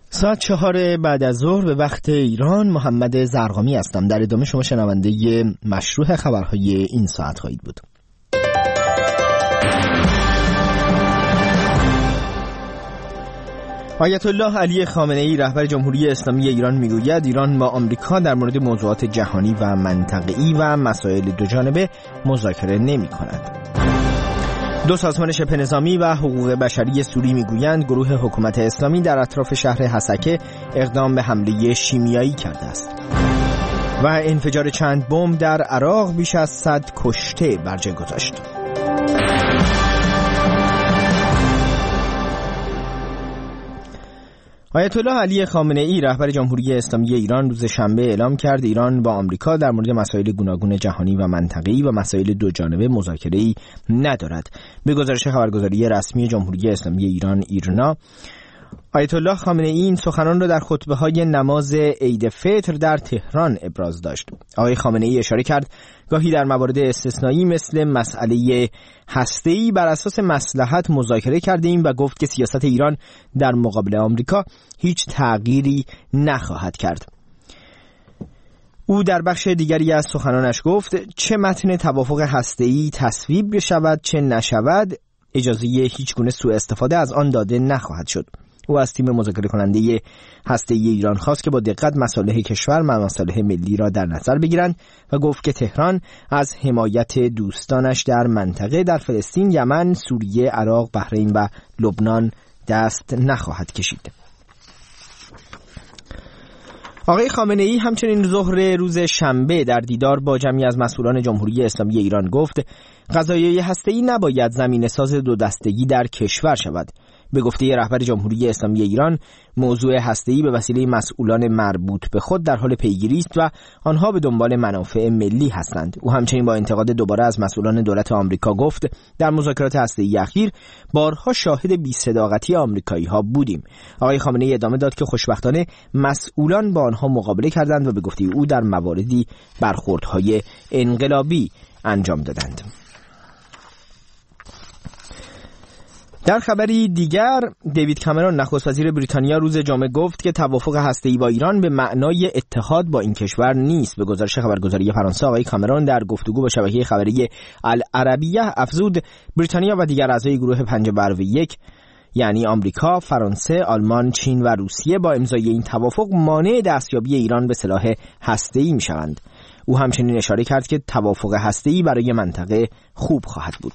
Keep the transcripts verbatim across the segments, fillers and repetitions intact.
ساعت چهار بعد از ظهر به وقت ایران. محمد زرقامی هستم. در ادامه شما شنونده مشروع خبرهای این ساعت خواهید بود. آیت الله علی خامنه ای رهبر جمهوری اسلامی ایران میگوید ایران با آمریکا در مورد موضوعات جهانی و منطقه‌ای و مسائل دوجانبه مذاکره نمی‌کند. دو سازمان شبه نظامی و حقوق بشری سوری میگویند گروه حکومت اسلامی در اطراف شهر حسکه اقدام به حمله شیمیایی کرده است. و انفجار چند بمب در عراق بیش از صد کشته بر جای گذاشت. آیت الله علی خامنه ای رهبر جمهوری اسلامی ایران روز شنبه اعلام کرد ایران با آمریکا در مورد مسائل گوناگون جهانی و منطقه‌ای و مسائل دوجانبه مذاکره‌ای ندارد. به گزارش خبرگزاری رسمی جمهوری اسلامی ایران ایرنا، آیت الله خامنه ای این سخنان را در خطبه‌های نماز عید فطر در تهران ابراز داشت. آقای خامنه ای اشاره کرد گاهی در موارد استثنایی مثل مسئله هسته‌ای بر اساس مصلحت مذاکره کرده ایم و گفت که سیاست ایران در مقابل آمریکا هیچ تغییری نخواهد کرد. او در بخش دیگری از سخنانش گفت چه متن توافق هسته‌ای تصویب بشود چه نشود اجازه هیچ گونه سوء استفاده از آن داده نخواهد شد. او از تیم مذاکره کننده هسته‌ای ایران خواست که با دقت مصالح کشور و مصالح ملی را در نظر بگیرند و گفت که تهران از حمایت دوستانش در منطقه در فلسطین، یمن، سوریه، عراق، بحرین و لبنان دست نخواهد کشید. آقای خامنه ای همچنین ظهر روز شنبه در دیدار با جمعی از مسئولان جمهوری اسلامی ایران گفت قضایای هسته‌ای نباید زمینه‌ساز دو دستگی در کشور شود. به گفته رهبر جمهوری اسلامی ایران موضوع هسته‌ای به وسیله مسئولان مربوط به خود در حال پیگیری است و آنها به دنبال منافع ملی هستند. او همچنین با انتقاد دوباره از مسئولان دولت آمریکا گفت در مذاکرات هسته‌ای اخیر بارها شاهد بی‌صداقتی آمریکایی‌ها بودیم. آقای خامنه‌ای ادامه داد که خوشبختانه مسئولان با آنها مقابله کردند و به گفته او در مواردی برخوردهای انقلابی انجام دادند. در خبری دیگر، دیوید کامرون نخست وزیر بریتانیا روز جمعه گفت که توافق هسته‌ای با ایران به معنای اتحاد با این کشور نیست. به گزارش خبرگزاری فرانسه، آقای کامرون در گفتگو با شبکه خبری العربیه افزود بریتانیا و دیگر اعضای گروه پنج برابر یک یعنی آمریکا، فرانسه، آلمان، چین و روسیه با امضای این توافق مانع دستیابی ایران به سلاح هسته‌ای می‌شوند. او همچنین اشاره کرد که توافق هسته‌ای برای منطقه خوب خواهد بود.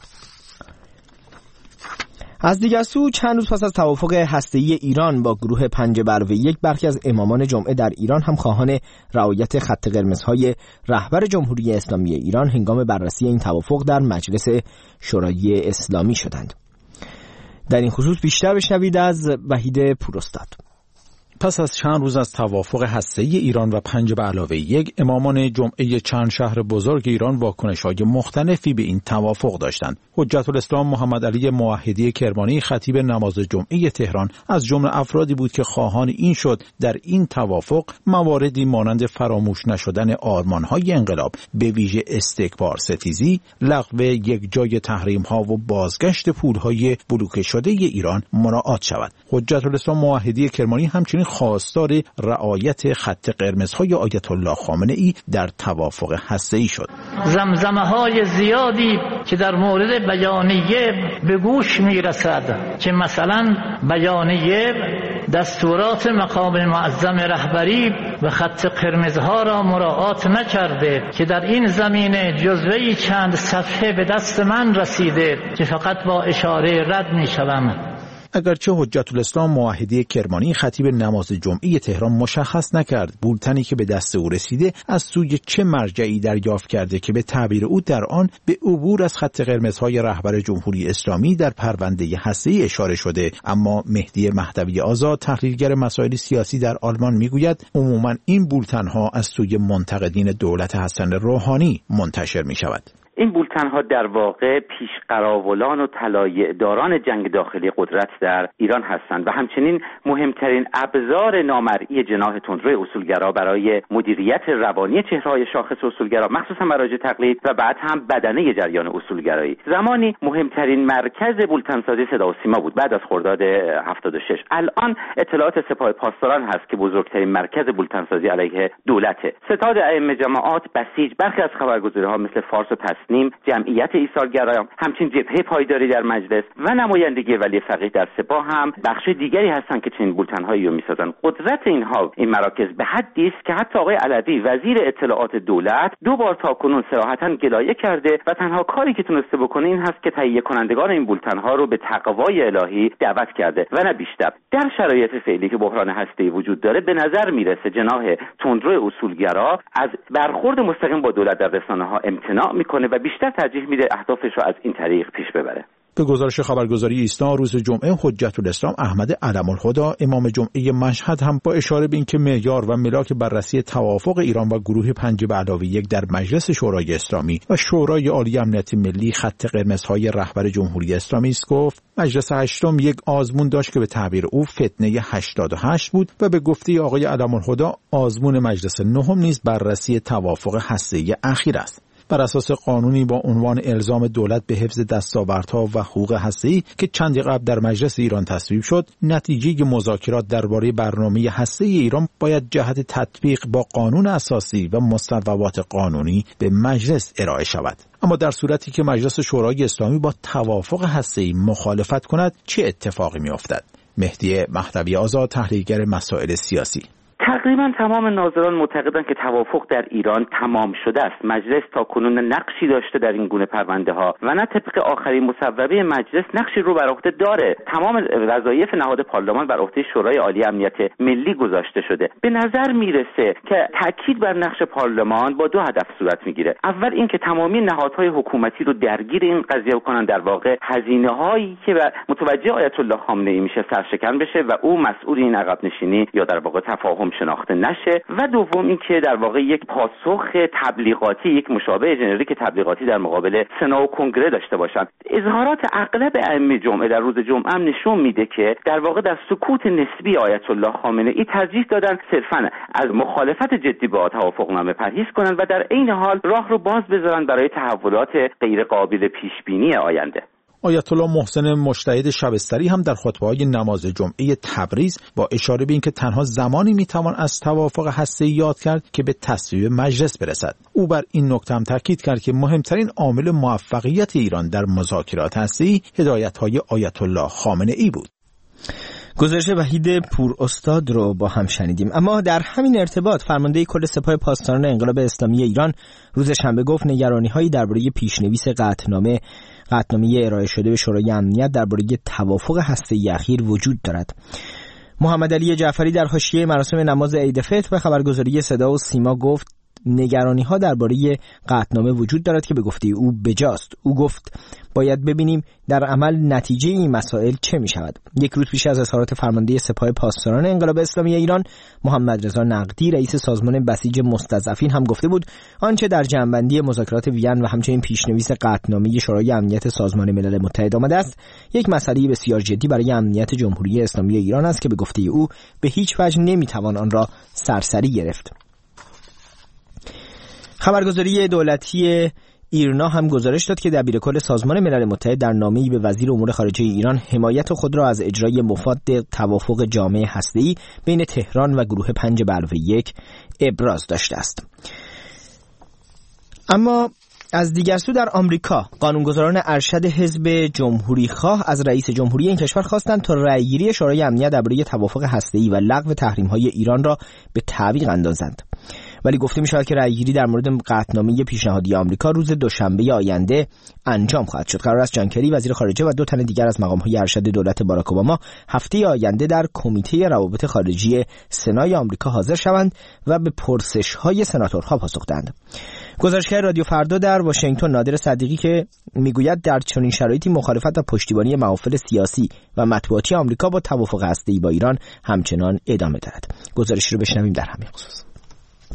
از دیگر سو چند روز پس از توافق هسته‌ای ایران با گروه پنج برابر یک، برخی از امامان جمعه در ایران هم خواهان رعایت خط قرمزهای رهبر جمهوری اسلامی ایران هنگام بررسی این توافق در مجلس شورای اسلامی شدند. در این خصوص بیشتر بشنوید از وحید پوراستاد. پس از چند روز از توافق هسته‌ای ایران و پنج به علاوه یک، امامان جمعه چند شهر بزرگ ایران واکنش‌های مختلفی به این توافق داشتند. حجت الاسلام محمد علی موحدی کرمانی خطیب نماز جمعه تهران از جمله افرادی بود که خواهان این شد در این توافق مواردی مانند فراموش نشدن آرمان‌های انقلاب، به ویژه استکبار ستیزی، لغو یک جای تحریم‌ها و بازگشت پول‌های بلوکه شده ایران مراعات شود. حجت الاسلام موحدی کرمانی همچنین خواستار رعایت خط قرمزهای آیت الله خامنه ای در توافق هسته‌ای شد. زمزمه‌های زیادی که در مورد بیانیه به گوش میرسد که مثلا بیانیه دستورات مقام معظم رهبری و خط قرمزها را مراعات نکرده که در این زمینه جزوه‌ای چند صفحه به دست من رسیده که فقط با اشاره رد می‌شوم. اگرچه حجت الاسلام موحدی کرمانی خطیب نماز جمعه تهران مشخص نکرد بولتنی که به دست او رسیده از سوی چه مرجعی دریافت کرده که به تعبیر او در آن به عبور از خط قرمزهای رهبر جمهوری اسلامی در پرونده هسته‌ای اشاره شده، اما مهدی مهدوی آزاد تحلیلگر مسائل سیاسی در آلمان میگوید عموما این بولتنها از سوی منتقدین دولت حسن روحانی منتشر می شود. این بولتن‌ها در واقع پیشقراولان و طلایع‌داران جنگ داخلی قدرت در ایران هستند و همچنین مهمترین ابزار نامرئی جناح تندروی اصولگرا برای مدیریت روانی چهره‌های شاخص اصولگرا، مخصوصا مراجع تقلید و بعد هم بدنه جریان اصولگرایی. زمانی مهمترین مرکز بولتن‌سازی صدا و سیما بود بعد از خرداد هفتاد و شش. الان اطلاعات سپاه پاسداران هست که بزرگترین مرکز بولتن‌سازی علیه دولته. ستاد ائمه جماعات بسیج برخی از خبرگزاری‌ها مثل فارس و تسنیم، جمعیت ایثارگرایان، همچنین جبهه پایداری در مجلس و نمایندگی ولی فقیه در سپاه هم بخش دیگری هستند که چنین بولتن‌هایی رو می‌سازند. قدرت اینها این مراکز به حدی است که حتی آقای علوی وزیر اطلاعات دولت دو بار تاکنون صراحتاً گلایه کرده و تنها کاری که تونسته بکنه این هست که تهیه کنندگان این بولتن‌ها رو به تقوای الهی دعوت کرده و نه بیشتر. در شرایط فعلی که بحران هسته‌ای وجود داره به نظر میرسه جناح تندرو اصولگرا از برخورد مستقیم با دولت در رسانه‌ها امتناع میکنه و بیشتر ترجیح میده اهدافش رو از این طریق پیش ببره. به گزارش خبرگزاری ایسنا روز جمعه حجت الاسلام احمد علم‌الهدی امام جمعه مشهد هم با اشاره به اینکه معیار و ملاک بررسی توافق ایران و گروه پنج به علاوه یک در مجلس شورای اسلامی و شورای عالی امنیت ملی خط قرمزهای رهبر جمهوری اسلامی است گفت مجلس هشتم یک آزمون داشت که به تعبیر او فتنه هشتاد و هشت بود و به گفته آقای علم‌الهدی آزمون مجلس نهم نیز بررسی توافق هسته‌ای اخیر است. بر اساس قانونی با عنوان الزام دولت به حفظ دستاوردها و حقوق هسته‌ای که چندی قبل در مجلس ایران تصویب شد، نتیجه مذاکرات درباره برنامه هسته‌ای ایران باید جهت تطبیق با قانون اساسی و مصوبات قانونی به مجلس ارائه شود. اما در صورتی که مجلس شورای اسلامی با توافق هسته‌ای مخالفت کند چه اتفاقی می‌افتد؟ مهدی مهدوی آزاد، تحلیلگر مسائل سیاسی: تقریبا تمام ناظران معتقدند که توافق در ایران تمام شده است. مجلس تا کنون نقشی داشته در این گونه پرونده ها و نه طبق آخرین مصوبه مجلس نقشی رو بر عهده داره. تمام وظایف نهاد پارلمان بر عهده شورای عالی امنیت ملی گذاشته شده. به نظر میرسه که تاکید بر نقش پارلمان با دو هدف صورت میگیره. اول اینکه تمامی نهادهای حکومتی رو درگیر این قضیه کنن، در واقع هزینه هایی که متوجه آیت الله خامنه ای میشه سرشکن بشه و او مسئول این عقب نشینی یا در واقع تفاهم شناخته نشه. و دوم این که در واقع یک پاسخ تبلیغاتی، یک مشابه ژنریک تبلیغاتی در مقابل سنا و کنگره داشته باشند. اظهارات اغلب ائمه جمعه در روز جمعه هم نشون میده که در واقع در سکوت نسبی آیت الله خامنه ای ترجیح دادن صرفاً از مخالفت جدی با توافقنامه پرهیز کنند و در عین حال راه رو باز بذارن برای تحولات غیر قابل پیش بینی آینده. آیت الله محسن مجتهد شبستری هم در خطبه‌های نماز جمعه تبریز با اشاره به اینکه تنها زمانی میتوان از توافق هسته‌ای یاد کرد که به تصویب مجلس برسد. او بر این نکته هم تاکید کرد که مهمترین عامل موفقیت ایران در مذاکرات هسته‌ای هدایت‌های آیت الله خامنه ای بود. گزارش وحید پور استاد رو با هم شنیدیم. اما در همین ارتباط فرمانده کل سپاه پاسداران انقلاب اسلامی ایران روز شنبه گفت نگرانی‌هایی درباره پیشنویس قطعنامه قطعنامه ارائه شده به شورای امنیت درباره توافق هسته‌ای اخیر وجود دارد. محمد علی جعفری در حاشیه مراسم نماز عید فطر به خبرگزاری صدا و سیما گفت نگرانی‌ها درباره قطعنامه وجود دارد که به گفته او بجاست. او گفت باید ببینیم در عمل نتیجه این مسائل چه می شود. یک روز پیش از اظهارات فرمانده سپاه پاسداران انقلاب اسلامی ایران محمد رضا نقدی رئیس سازمان بسیج مستضعفین هم گفته بود آنچه در جمع‌بندی مذاکرات وین و همچنین پیشنویس قطعنامه شورای امنیت سازمان ملل متحد آمده است یک مسئله بسیار جدی برای امنیت جمهوری اسلامی ایران است که به گفته او به هیچ وجه نمیتوان آن را سرسری گرفت. خبرگزاری دولتی ایرنا هم گزارش داد که دبیرکل سازمان ملل متحد در نامه‌ای به وزیر امور خارجه ایران حمایت خود را از اجرای مفاد توافق جامع هسته‌ای بین تهران و گروه پنج به علاوه یک ابراز داشته است. اما از دیگر سو در آمریکا قانونگذاران ارشد حزب جمهوری خواه از رئیس جمهوری این کشور خواستند تا رأیگیری شورای امنیت درباره توافق هسته‌ای و لغو تحریم‌های ایران را به تعویق اندازند. ولی گفته می شود که رأیگیری در مورد قطعنامه پیشنهادی آمریکا روز دوشنبه آینده انجام خواهد شد. قرار است جان کری وزیر خارجه و دو تن دیگر از مقام‌های ارشد دولت باراک اوباما هفته آینده در کمیته روابط خارجی سنای آمریکا حاضر شوند و به پرسش‌های سناتورها پاسخ دهند. گزارشگر رادیو فردا در واشنگتن نادر صدیقی که میگوید در چنین شرایطی مخالفت و پشتیبانی محافل سیاسی و مطبوعاتی آمریکا با توافق هسته‌ای با ایران همچنان ادامه دارد. گزارشی رو بشنویم در همین خصوص.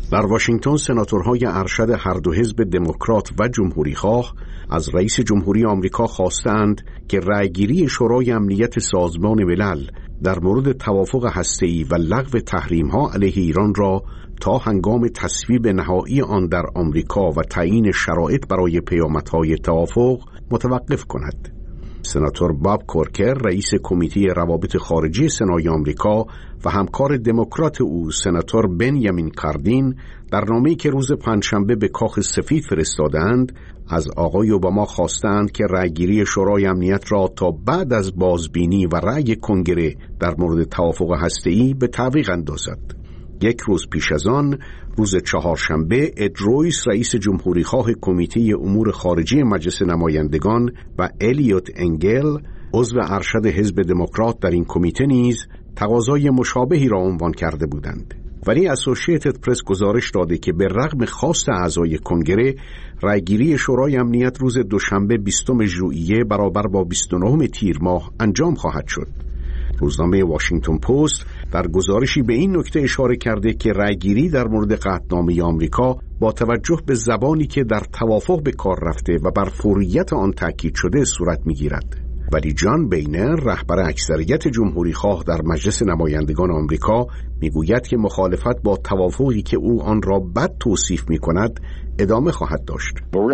در واشنگتن سناتورهای ارشد هر دو حزب دموکرات و جمهوری‌خواه از رئیس جمهوری آمریکا خواستند که رأیگیری شورای امنیت سازمان ملل در مورد توافق هسته‌ای و لغو تحریم‌ها علیه ایران را تا هنگام تصویب نهایی آن در آمریکا و تعیین شرایط برای پیامدهای توافق متوقف کند. سناتور باب کورکر رئیس کمیته روابط خارجی سنای آمریکا و همکار دموکرات او سناتور بنیامین کاردین در نامه‌ای که روز پنجشنبه به کاخ سفید فرستادند از آقای اوباما خواستند که رأیگیری شورای امنیت را تا بعد از بازبینی و رأی کنگره در مورد توافق هسته‌ای به تعویق اندازد. یک روز پیش از آن، روز چهارشنبه، اد رویس رئیس جمهوری خواه کمیته امور خارجی مجلس نمایندگان و الیوت انگل عضو ارشد حزب دموکرات در این کمیته نیز تقاضای مشابهی را عنوان کرده بودند. ولی اسوسییتد پرس گزارش داده که به رغم خواست اعضای کنگره، رأیگیری شورای امنیت روز دوشنبه بیستم ژوئیه برابر با بیست و نهم تیر ماه انجام خواهد شد. روزنامه واشنگتن پست در گزارشی به این نکته اشاره کرده که رأیگیری در مورد قطعنامه آمریکا با توجه به زبانی که در توافق به کار رفته و بر فوریت آن تاکید شده صورت می‌گیرد. ولی جان بینر رهبر اکثریت جمهوری خواه در مجلس نمایندگان آمریکا میگوید که مخالفت با توافقی که او آن را بد توصیف می‌کند ادامه خواهد داشت.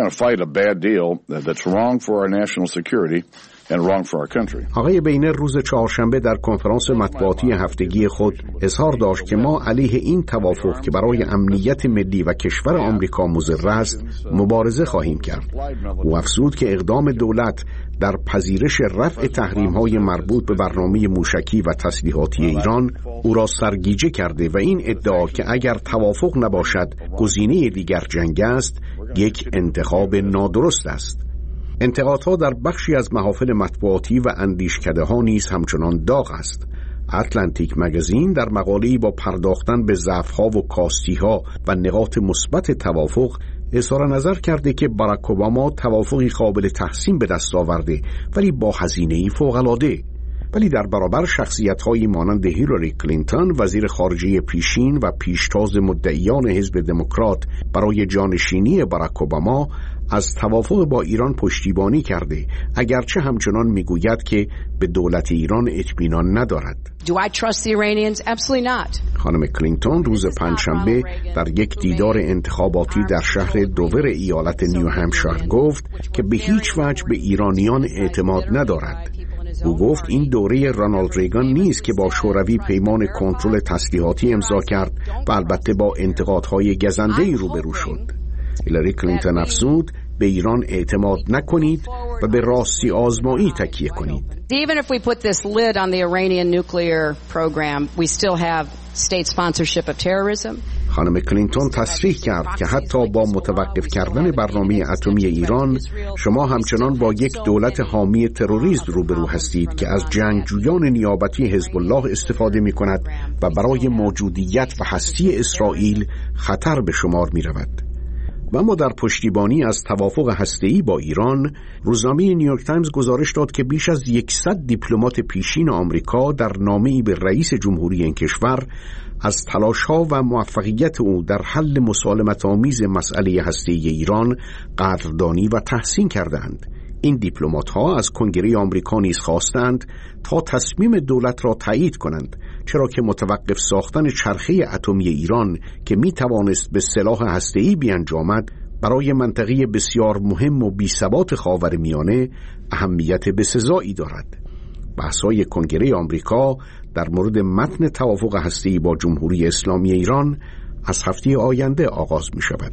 آقای بینر روز چهارشنبه در کنفرانس مطبوعاتی هفتگی خود اظهار داشت که ما علیه این توافق که برای امنیت ملی و کشور آمریکا مضر است مبارزه خواهیم کرد. او افزود که اقدام دولت در پذیرش رفع تحریم‌های مربوط به برنامه موشکی و تسلیحاتی ایران او را سرگیجه کرده و این ادعا که اگر توافق نباشد گزینه دیگر جنگ است یک انتخاب نادرست است. انتقادها در بخشی از محافل مطبوعاتی و اندیشکده‌ها نیز همچنان داغ است. اتلانتیک مگزین در مقاله‌ای با پرداختن به ضعف‌ها و کاستی‌ها و نقاط مثبت توافق اظهار نظر کرده که باراک اوباما توافقی قابل تحسین به دست آورده ولی با هزینه‌ای فوق‌العاده. ولی در برابر شخصیت‌هایی مانند هیلاری کلینتون وزیر خارجه پیشین و پیشتاز مدعیان حزب دموکرات برای جانشینی باراک اوباما از توافق با ایران پشتیبانی کرده، اگرچه همچنان میگوید که به دولت ایران اطمینان ندارد. Do I trust the Iranians? Absolutely not. خانم کلینتون روز پنجشنبه در یک دیدار انتخاباتی در شهر دوور ایالت نیو همشایر گفت که به هیچ وجه به ایرانیان اعتماد ندارد. او گفت این دوره رونالد ریگان نیست که با شوروی پیمان کنترل تسلیحاتی امضا کرد و البته با انتقادهای گزنده‌ای روبرو شد. هیلاری کلینتون افزود به ایران اعتماد نکنید و به راستی آزمایی تکیه کنید. Even if we put this lid on the Iranian nuclear program, we still have state sponsorship of terrorism. خانم کلینتون تصریح کرد که حتی با متوقف کردن برنامه اتمی ایران، شما همچنان با یک دولت حامی تروریسم روبرو هستید که از جنگجویان نیابتی حزب الله استفاده می کند و برای موجودیت و هستی اسرائیل خطر به شمار می رود. و اما در پشتیبانی از توافق هسته‌ای با ایران، روزنامه نیویورک تایمز گزارش داد که بیش از صد دیپلمات پیشین آمریکا در نامه‌ای به رئیس جمهوری این کشور از تلاش‌ها و موفقیت او در حل مسالمت‌آمیز مسئله هسته‌ای ایران قدردانی و تحسین کردند. این دیپلمات‌ها از کنگره آمریکا نیز خواستند تا تصمیم دولت را تایید کنند، چرا که متوقف ساختن چرخه اتمی ایران که می توانست به سلاح هسته‌ای بیانجامد برای منطقه بسیار مهم و بی‌ثبات خاورمیانه اهمیت بسزایی دارد. بحث‌های کنگره آمریکا در مورد متن توافق هسته‌ای با جمهوری اسلامی ایران از هفته آینده آغاز می شود.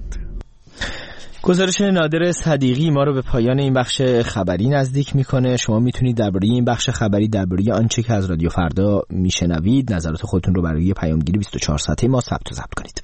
گزارش نادر صدیقی ما رو به پایان این بخش خبری نزدیک میکنه. شما میتونید درباره این بخش خبری، درباره آنچه که از رادیو فردا میشنوید، نظرات خودتون رو برای پیامگیری بیست و چهار ساعته ما ثبت و ضبط کنید.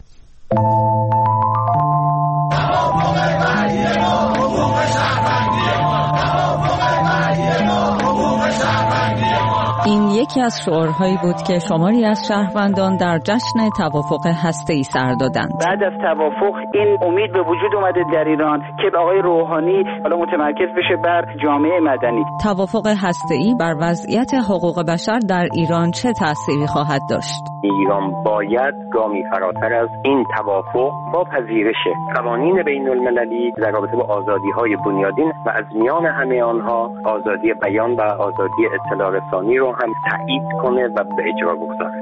این یکی از شعارهایی بود که شماری از شهروندان در جشن توافق هسته‌ای سر دادند. بعد از توافق این امید به وجود اومده در ایران که آقای روحانی حالا متمرکز بشه بر جامعه مدنی. توافق هسته‌ای بر وضعیت حقوق بشر در ایران چه تأثیری خواهد داشت؟ ایران باید گامی فراتر از این توافق با پذیرش قوانین بین المللی در رابطه با آزادی‌های بنیادین و از میان همه آنها آزادی بیان و آزادی اطلاع رسانی رو هم تایید کنه و به اجرا بگذاره.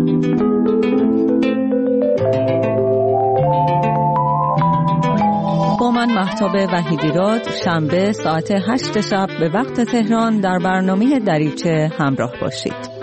با من مهتاب وحیدی‌راد شنبه ساعت هشت شب به وقت تهران در برنامه دریچه همراه باشید.